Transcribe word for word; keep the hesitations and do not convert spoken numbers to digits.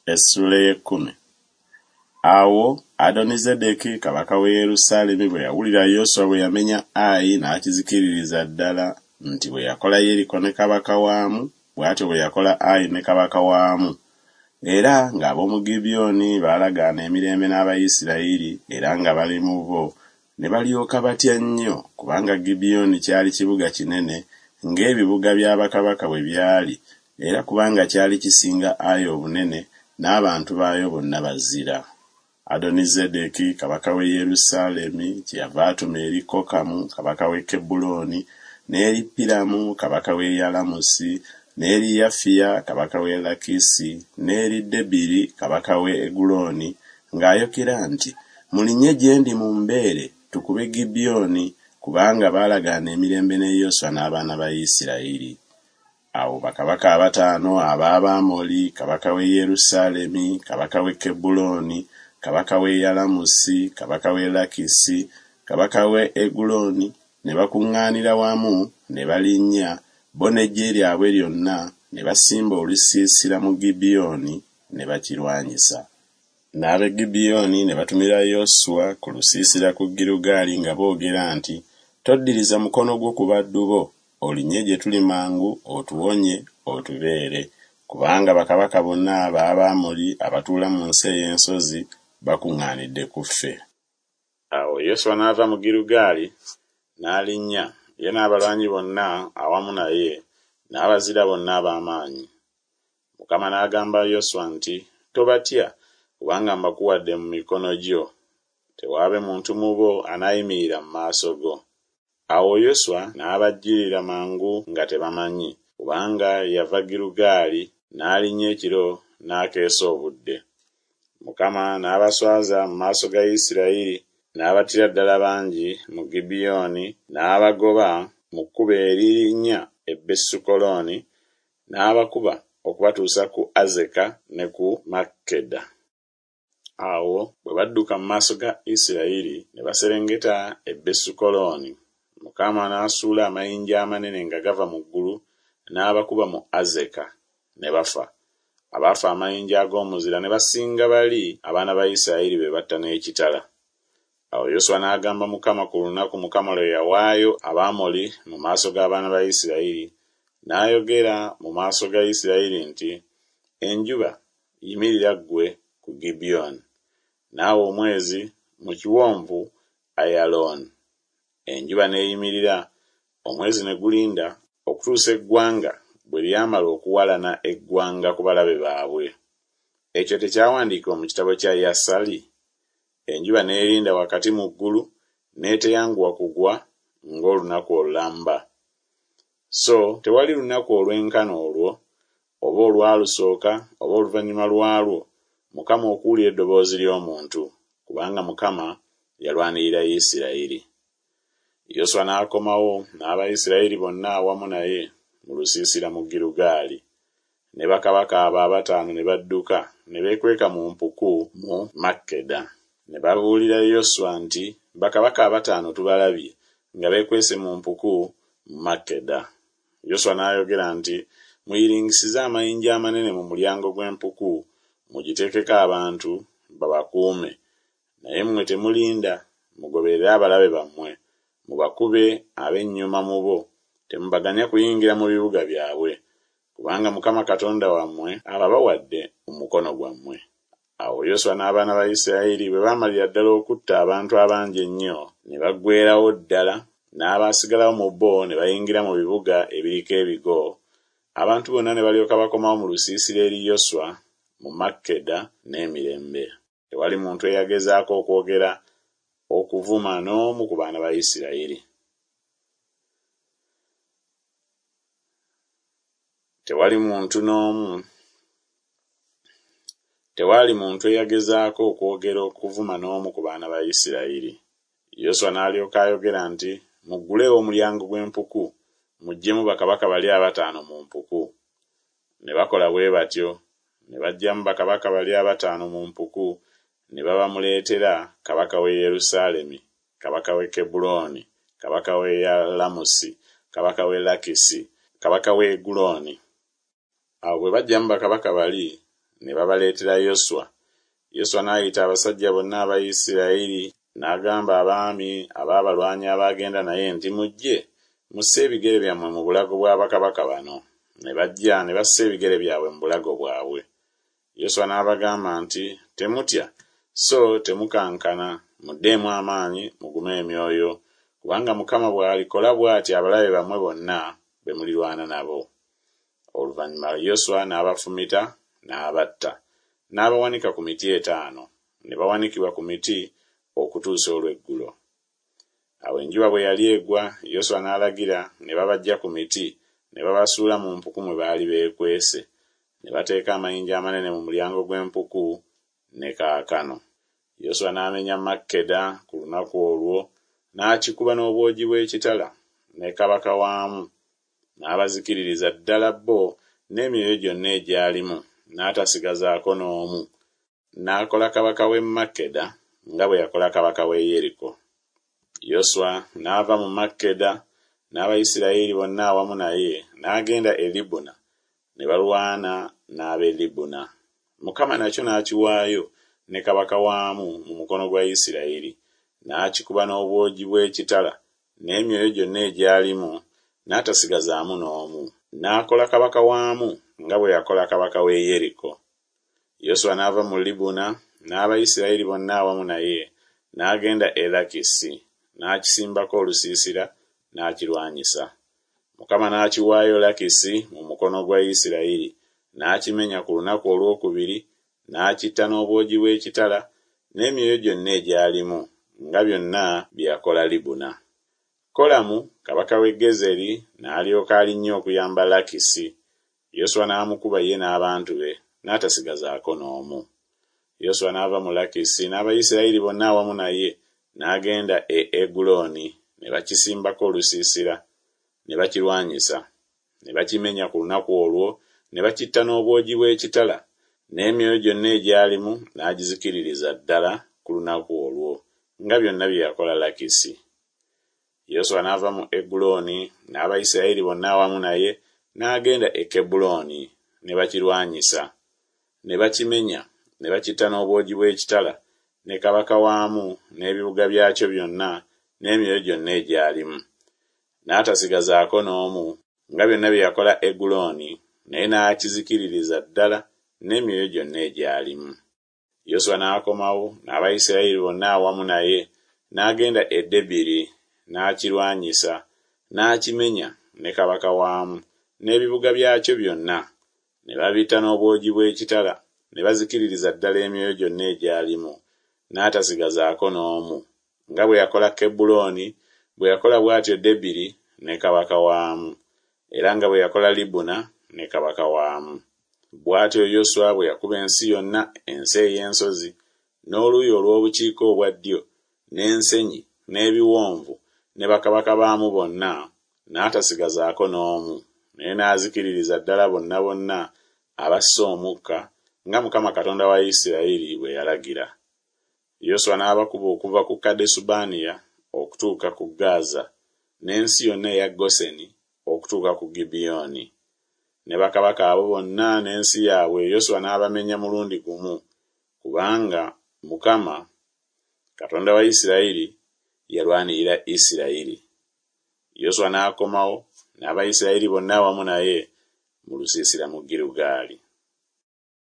Essula y'ekkumi. Awo Adonizedeki kabaka w'e Yerusaalemi bwe yawulira Yoswa bwe yamenya Ayi n'akizikiririza ddala nti bwe yakola Yeriko ne kabaka waamu, bw'atyo bwe yakola Ayi ne kabaka waamu, era ng'ab'omu Gibyoni baalagaana emirembe n'Abayisirayiri era nga bali mu bo, ne balyoka batya nnyo kubanga Gibyoni kyali kibuga kinene ng'ebibuga bya bakabaka bwe byali, era kubanga kyali kisinga Ayi obunene n'abantu baayo bonna bazira. Adonizedeki kabaka w'e Yerusaalemi kyeyava atuma eri Kokamu kabaka w'e Kebbulooni, n'eri Piramu kabaka w'e Yalamusi, n'eri Yafiya kabaka w'e Lakisi, n'eri Debiri kabaka w'e Eguloni, ng'ayokera nti, mulinye gye ndi mu mbeere tukube Gibyoni, kubanga baalagaana emirembe ne Yoswa n'abaana ba Isirayiri. Awo bakabaka abataano ab'Abamoli, kabaka w'e Yerusaalemi, kabaka w'e Kebbulooni, kabaka w'e Yalamusi, kabaka w'e Lakisi, kabaka w'e Eguloni, ne bakuŋŋaanira wamu ne balinnya, bo n'eggye lyabwe lyonna ne basimba olusiisira mu Gibyoni ne bakirwanyisa. N'ab'e Gibyoni ne batumira Yoswa ku lusiisira ku Girugaali nga boogera nti, toddiriza mukono gwo ku baddu bo, olinye gye tuli mangu otuwonye otubeere, kubanga bakabaka bonna ab'Abamoli abatuula mu nsi ey'ensozi bakuŋŋaanidde ku ffe. Awo Yoswa n'ava mu Girugaali n'alinnya, ye n'abalwanyi bonna awamu naye n'abazira bonna ab'amaanyi. Mukama n'agamba Yoswa nti, tobatya, kubanga mbakuwadde mu mikono gyo, tewaabe muntu mu bo anaayimirira mu maaso go. Awo Yoswa n'abajjirira mangu nga tebamanyi, kubanga yava Girugaali n'alinnya ekiro n'akeesa obudde. Mukama n'abaswaza mu maaso ga Isirayiri, n'abatira ddala bangi mu Gibyoni, n'abagoba mu kkubo eririnnya e Besukolooni, n'abakuba okubatuusa ku Azeka ne ku Makkeda. Awo bwe badduka mu maaso ga Isirayiri ne baserengeta e Besukolooni, Mukama n'asuula amayinja amanene nga gava mu ggulu n'abakuba mu Azeka ne bafa. Abaafa amayinja ag'omuzira ne basinga bali abaana ba Isirayiri be batta n'ekitala. Awo Yoswa n'agamba Mukama ku lunaku Mukama lwe yawaayo Abamoli mu maaso g'abaana ba Isirayiri, n'ayogera mu maaso ga Isirayiri nti, enjuba yimirira ggwe ku Gibyoni, naawe omwezi mu kiwonvu Ayalooni. Enjuba n'eyimirira, omwezi ne gulinda okutuusa eggwanga bwe lyamala okuwalana eggwanga ku balabe baabwe. Ekyo tekyawandiikibwa mu kitabo kya Yasali? Enjuba n'erinda wakati mu ggulu n'eteyanguwa kugwa ng'olunaku olulamba. So tewali lunaku olw'enkana olwo, oba olwalusooka oba oluvannyuma lwalwo, Mukama okuwulira eddoboozi ly'omuntu, kubanga Mukama yalwanirira Isirayiri. Yoswa n'akomawo n'Abayisirayiri bonna awamu naye mu lusiisira mu Girugaali, ne bakabaka abo abataano ne badduka ne beekweka mu mpuku mu Makkeda. Ne babuulira Yoswa nti, bakabaka abataano tubalabye nga beekwese mu mpuku mu Makkeda. Yoswa n'ayogera nti, muyiringisize amayinja amanene mu mulyango gw'empuku, mugiteekeko abantu babakuume, naye mmwe temulinda, mugoberere abalabe bammwe, mubakube ab'ennyuma mu bo, temubaganya kuyingira mu bibuga byabwe, kubanga Mukama Katonda wammwe ababawadde mu mukono gwammwe. Awo Yoswa n'abaana ba Isirayiri bwe baamalira ddala okutta abantu abangi ennyo, ne baggweerawo ddala, n'abaasigalawo mu bo ne bayingira mu bibuga ebiriko ebigo. Abantu bonna ne balyoka bakomawo mu lusiisira eri Yoswa mu Makkeda n'emirembe. Tewali muntu eyagezaako okwogera okuvuma n'omu ku baana ba Isirayiri. Tewali muntu n'omu Tewali muntu eyagezaako okwogera okuvuma n'omu ku baana ba Isirayiri. Yoswa n'alyoka ayogera nti, muggulewo omulyango gw'empuku, muggyemu bakabaka bali abataano mu mpuku. Ne bakola bwe batyo, ne baggyamu bakabaka bali abataano mu mpuku, ne babamuleetera kabaka w'e Yerusaalemi, kabaka w'e Kebbulooni, kabaka w'e Yalamusi, kabaka w'e Lakisi, kabaka w'e Eguloni. Awo bwe baggyamu bakabaka bali, ne babaleetera Yoswa. Yoswa n'ayita abasajja bonna aba Isirayiri n'agamba abaami abaabalwanyi abaagenda naye nti mujje musse ebigere byammwe mu bulago bwa bakabaka bano. Ne bajja ne bassa ebigere byabwe mu bulago bwabwe. Yoswa n'abagamba nti temutya so temukankana, muddeemu amaanyi mugume emyoyo, kubanga Mukama bw'alikola bw'ati abalabe bammwe bonna be mulirwana nabo. Oluvannyuma Yoswa n'abafumita n'abatta, n'abawanika ku miti etaano, ne bawanikibwa ku miti okutuusa olw'eggulo. Awo enjuba bwe yali egwa, Yoswa n'alagira ne babajja ku miti ne babasuula mu mpuku mwe baali beekwese, ne bateeka amayinja amanene mu mulyango gw'empuku ne kaakano. Yoswa n'amenya Makkeda ku lunaku olwo, n'akikuba n'obwogi bw'ekitala ne kabaka waamu, n'abazikiririza ddala bo n'emyoyo gyonna egyalimu, n'atasigazaako n'omu. N'akola kabaka w'e Makkeda nga bwe yakola kabaka w'e Yeriko. Yoswa n'ava mu Makkeda n'Abayisirayiri bonna awamu naye n'agenda e Libuna, ne balwana n'ab'e Libuna. Mukama nakyo n'akiwaayo ne kabaka waamu mu mukono gwa Isirayiri, n'akikuba n'obwogi bw'ekitala n'emyoyo gyonna egyalimu, n'atasigazaamu n'omu. N'akola kabaka waamu nga bwe yakola kabaka w'e Yeriko. Yoswa n'ava mu Libuna n'Abayisirayiri bonna awamu naye n'agenda e Lakisi, n'akisimbako olusiisira n'akirwanyisa. Mukama n'akiwaayo Lakisi mu mukono gwa Isirayiri, n'akimenya ku lunaku olwokubiri, n'akitta n'obwogi bw'ekitala n'emyoyo gyonna egyalimu, nga byonna bye yakola Libuna. Kolamu kabaka w'e Gezeri n'alyoka alinnye okuyamba Lakisi. Yoswa n'amukuba ye n'abantu be, n'atasigazaako n'omu. Yoswa n'ava mu Lakisi n'Abayisirayiri bonna awamu naye n'agenda e Eguloni, ne bakisimbako olusiisira, ne bakirwanyisa, ne bakimenya ku lunaku olwo, ne bakitta n'obwogi bw'ekitala n'emyoyo gyonna egyalimu, n'agizikiririza ddala ku lunaku olwo, nga byonna bye yakola Lakisi. Yoswa n'ava mu Eguloni n'Abayisirayiri bonna awamu naye n'agenda e Kebuloni, ne bakirwanyisa, ne bakimenya, ne bakitta n'obwogi bw'ekitala ne kabaka waamu n'ebibuga byakyo byonna n'emyoyo gyonna egyalimu, n'atasigazaako n'omu, nga byonna bye yakola Eguloni, naye n'akizikiririza ddala n'emyoyo gyonna egyalimu. Yoswa n'akomawo n'Abayisirayiri bonna awamu naye n'agenda e Debiri, n'akirwanyisa, n'akimenya ne kabaka waamu n'ebibuga byakyo byonna, ne babitta n'obwogi bw'ekitala, ne bazikiririza ddala emyoyo gyonna egyalimu, n'atasigazaako n'omu, nga bwe yakola Kebuloni, bwe yakola bw'atyo Debiri ne kabaka waamu, era nga bwe yakola Libuna ne kabaka waamu. Bw'atyo Yoswa bwe yakuba ensi yonna, ensi ey'ensozi, n'oluuyi olw'obukiika obwa ddyo, n'ensenyi, n'ebiwonvu, ne bakabaka baamu bonna, n'atasigazaako n'omu, naye n'azikiririza ddala bonna bonna abassa omukka, nga Mukama Katonda wa Isirayiri bwe yalagira. Yoswa n'abakuba okuva ku Kadesubanea okutuuka ku Gaza, n'ensi yonna eya Goseni okutuuka ku Gibeyoni. Ne bakabaka abo bonna n'ensi yaabwe Yoswa n'abamenya mulundi gumu, kubanga Mukama Katonda wa Isirayiri yalwanirira Isirayiri. Yoswa n'akomawo n'Abayisirayiri bonna awamu naye mu lusiisira mu Girugaali.